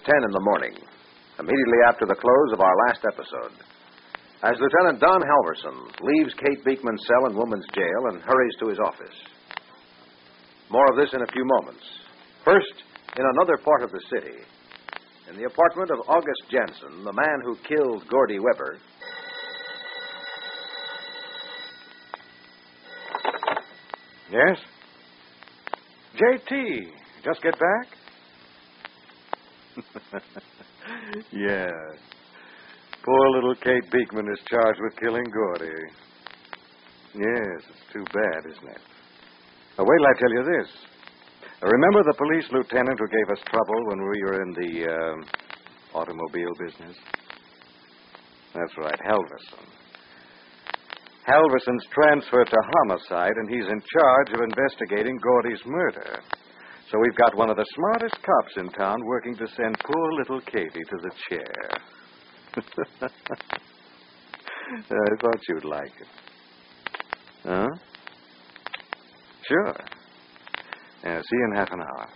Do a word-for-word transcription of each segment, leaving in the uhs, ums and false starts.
ten in the morning, immediately after the close of our last episode, as Lieutenant Don Halverson leaves Kate Beekman's cell in Woman's Jail and hurries to his office. More of this in a few moments. First, in another part of the city, in the apartment of August Jensen, the man who killed Gordy Weber. Yes? J T, just get back? Yes. Poor little Kate Beekman is charged with killing Gordy. Yes, it's too bad, isn't it? Now, wait till I tell you this. Remember the police lieutenant who gave us trouble when we were in the uh, automobile business? That's right, Halverson. Halverson's transferred to homicide, and he's in charge of investigating Gordy's murder. So we've got one of the smartest cops in town working to send poor little Katie to the chair. I thought you'd like it. Huh? Sure. Yeah, see you in half an hour.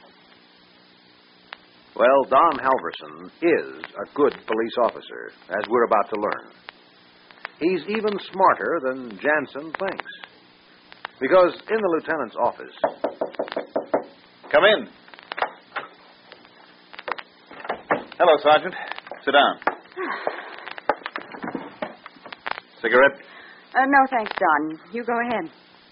Well, Don Halverson is a good police officer, as we're about to learn. He's even smarter than Jansen thinks. Because in the lieutenant's office... Come in. Hello, Sergeant. Sit down. Cigarette? Uh, no, thanks, Don. You go ahead.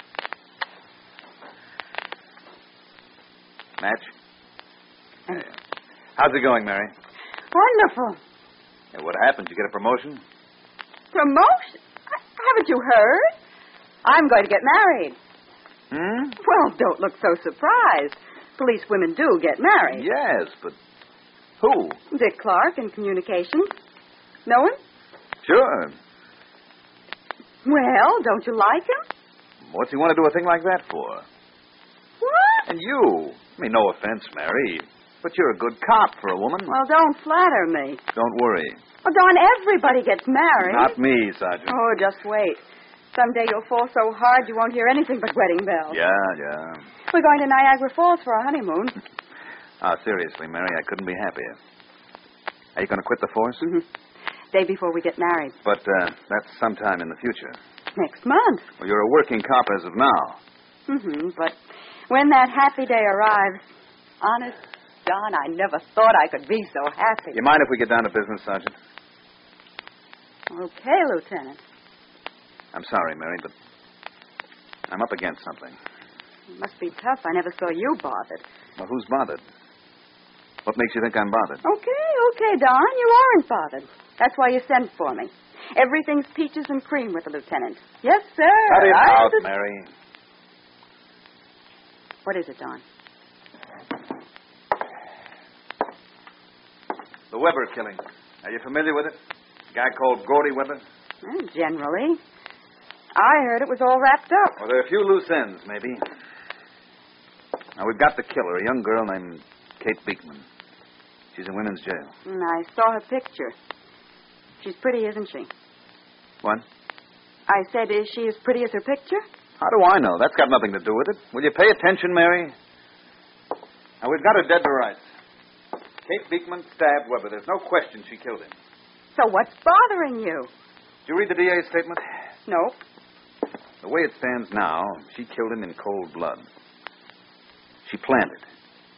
Match? Hey. How's it going, Mary? Wonderful. Hey, what happened? Did you get a promotion? Promotion? Haven't you heard? I'm going to get married. Hmm? Well, don't look so surprised. Police women do get married. Yes, but who? Dick Clark in communications. Know him? Sure. Well, don't you like him? What's he want to do a thing like that for? What? And you. I mean, no offense, Mary, but you're a good cop for a woman. Well, don't flatter me. Don't worry. Well, Don, everybody gets married. Not me, Sergeant. Oh, just wait. Someday you'll fall so hard you won't hear anything but wedding bells. Yeah, yeah. We're going to Niagara Falls for our honeymoon. Ah, seriously, Mary, I couldn't be happier. Are you going to quit the force? Mm-hmm. Day before we get married. But uh, that's sometime in the future. Next month. Well, you're a working cop as of now. Mm-hmm, but when that happy day arrives, honest, Don, I never thought I could be so happy. You mind if we get down to business, Sergeant? Okay, Lieutenant. I'm sorry, Mary, but I'm up against something. It must be tough. I never saw you bothered. Well, who's bothered? What makes you think I'm bothered? Okay, okay, Don. You aren't bothered. That's why you sent for me. Everything's peaches and cream with the lieutenant. Yes, sir. Cut it I out, understand. Mary. What is it, Don? The Weber killing. Are you familiar with it? A guy called Gordy Weber? Well, generally. I heard it was all wrapped up. Well, there are a few loose ends, maybe. Now, we've got the killer, a young girl named Kate Beekman. She's in women's jail. And I saw her picture. She's pretty, isn't she? What? I said, is she as pretty as her picture? How do I know? That's got nothing to do with it. Will you pay attention, Mary? Now, we've got her dead to rights. Kate Beekman stabbed Weber. There's no question she killed him. So what's bothering you? Did you read the D A's statement? No. The way it stands now, she killed him in cold blood. She planned it.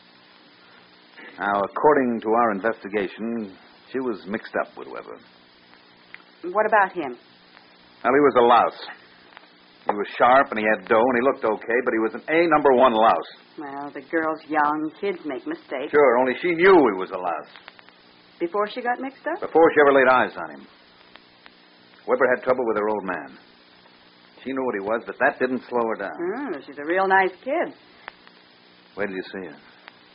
Now, according to our investigation, she was mixed up with Weber. What about him? Well, he was a louse. He was sharp and he had dough and he looked okay, but he was an A number one louse. Well, the girl's young. Kids make mistakes. Sure, only she knew he was a louse. Before she got mixed up? Before she ever laid eyes on him. Weber had trouble with her old man. She knew what he was, but that didn't slow her down. Mm, she's a real nice kid. Where did you see her?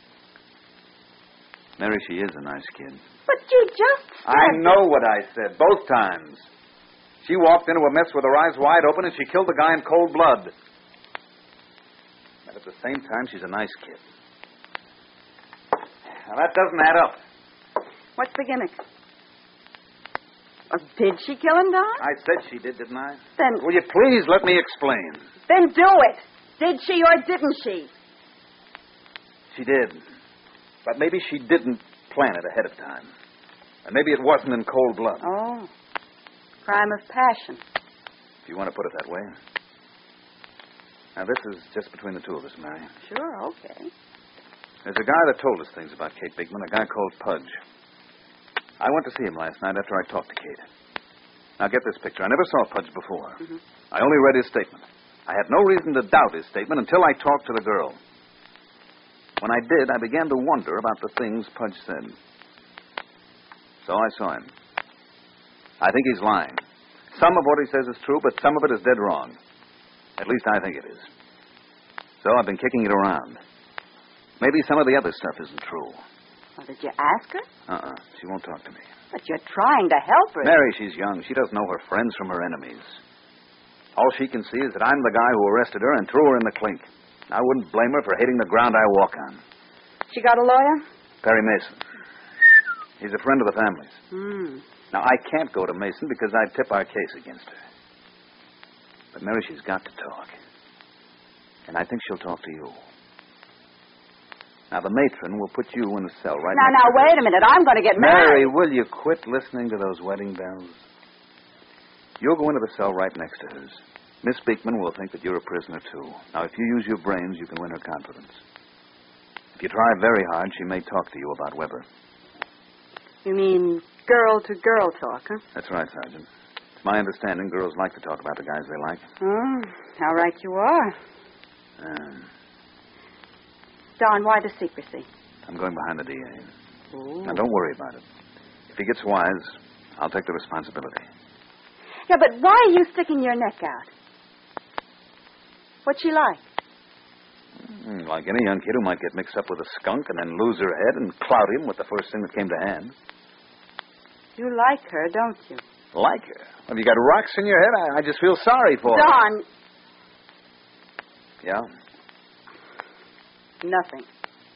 Mary, she is a nice kid. But you just said... I know what I said, both times. She walked into a mess with her eyes wide open, and she killed the guy in cold blood. But at the same time, she's a nice kid. Now, that doesn't add up. What's the gimmick? Oh, did she kill him, Don? I said she did, didn't I? Then... Will you please let me explain? Then do it. Did she or didn't she? She did. But maybe she didn't plan it ahead of time. And maybe it wasn't in cold blood. Oh. Crime of passion. If you want to put it that way. Now, this is just between the two of us, Mary. Sure, okay. There's a guy that told us things about Kate Beekman, a guy called Pudge. I went to see him last night after I talked to Kate. Now, get this picture. I never saw Pudge before. Mm-hmm. I only read his statement. I had no reason to doubt his statement until I talked to the girl. When I did, I began to wonder about the things Pudge said. So I saw him. I think he's lying. Some of what he says is true, but some of it is dead wrong. At least I think it is. So I've been kicking it around. Maybe some of the other stuff isn't true. Well, did you ask her? Uh-uh. She won't talk to me. But you're trying to help her. Mary, she's young. She doesn't know her friends from her enemies. All she can see is that I'm the guy who arrested her and threw her in the clink. I wouldn't blame her for hating the ground I walk on. She got a lawyer? Perry Mason. He's a friend of the family's. Hmm. Now, I can't go to Mason because I'd tip our case against her. But, Mary, she's got to talk. And I think she'll talk to you. Now, the matron will put you in the cell right now. Now, now, wait a minute. I'm going to get Mary, married. will you quit listening to those wedding bells? You'll go into the cell right next to hers. Miss Beekman will think that you're a prisoner, too. Now, if you use your brains, you can win her confidence. If you try very hard, she may talk to you about Weber. You mean girl-to-girl talk, huh? That's right, Sergeant. It's my understanding girls like to talk about the guys they like. Oh, how right you are. Um, Don, why the secrecy? I'm going behind the D A. Ooh. Now, don't worry about it. If he gets wise, I'll take the responsibility. Yeah, but why are you sticking your neck out? What's she like? Mm, like any young kid who might get mixed up with a skunk and then lose her head and clout him with the first thing that came to hand. You like her, don't you? Like her? Have you got rocks in your head? I, I just feel sorry for her. Don! Yeah? Nothing.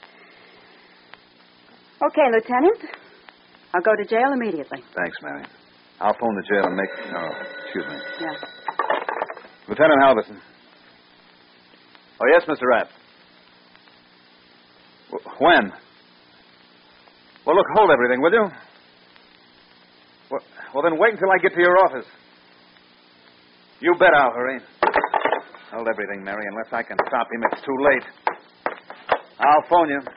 Okay, Lieutenant. I'll go to jail immediately. Thanks, Mary. I'll phone the jail and make... Oh, excuse me. Yeah. Lieutenant Halverson. Oh, yes, Mister Rapp. W- when? Well, look, hold everything, will you? Well, well, then wait until I get to your office. You bet I'll hurry. Hold everything, Mary. Unless I can stop him, it's too late. I'll phone you.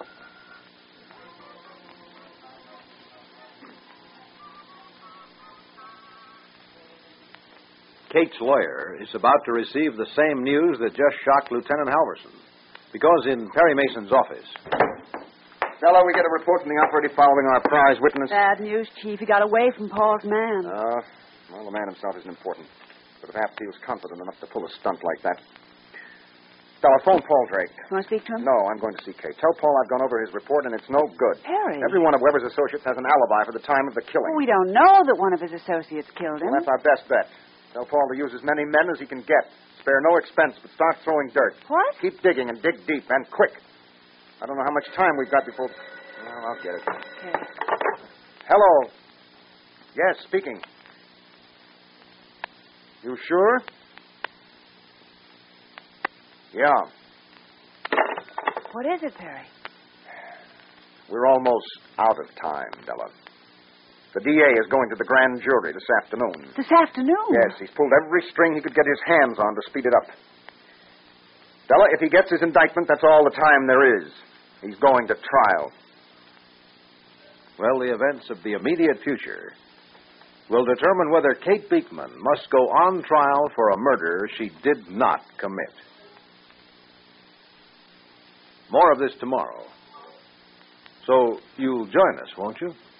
Kate's lawyer is about to receive the same news that just shocked Lieutenant Halverson. Because in Perry Mason's office... Stella, we get a report from the operative following our prize witness. Bad news, Chief. He got away from Paul's man. Uh, well, the man himself isn't important. But perhaps he was confident enough to pull a stunt like that. Stella, phone Paul Drake. You want to speak to him? No, I'm going to see Kate. Tell Paul I've gone over his report, and it's no good. Perry. Every one of Weber's associates has an alibi for the time of the killing. Well, we don't know that one of his associates killed him. Well, that's our best bet. Tell Paul to use as many men as he can get. Spare no expense, but start throwing dirt. What? Keep digging and dig deep, and quick. I don't know how much time we've got before... Well, I'll get it. Okay. Hello. Yes, speaking. You sure? Yeah. What is it, Perry? We're almost out of time, Della. The D A is going to the grand jury this afternoon. This afternoon? Yes, he's pulled every string he could get his hands on to speed it up. Della, if he gets his indictment, that's all the time there is. He's going to trial. Well, the events of the immediate future will determine whether Kate Beekman must go on trial for a murder she did not commit. More of this tomorrow. So you'll join us, won't you?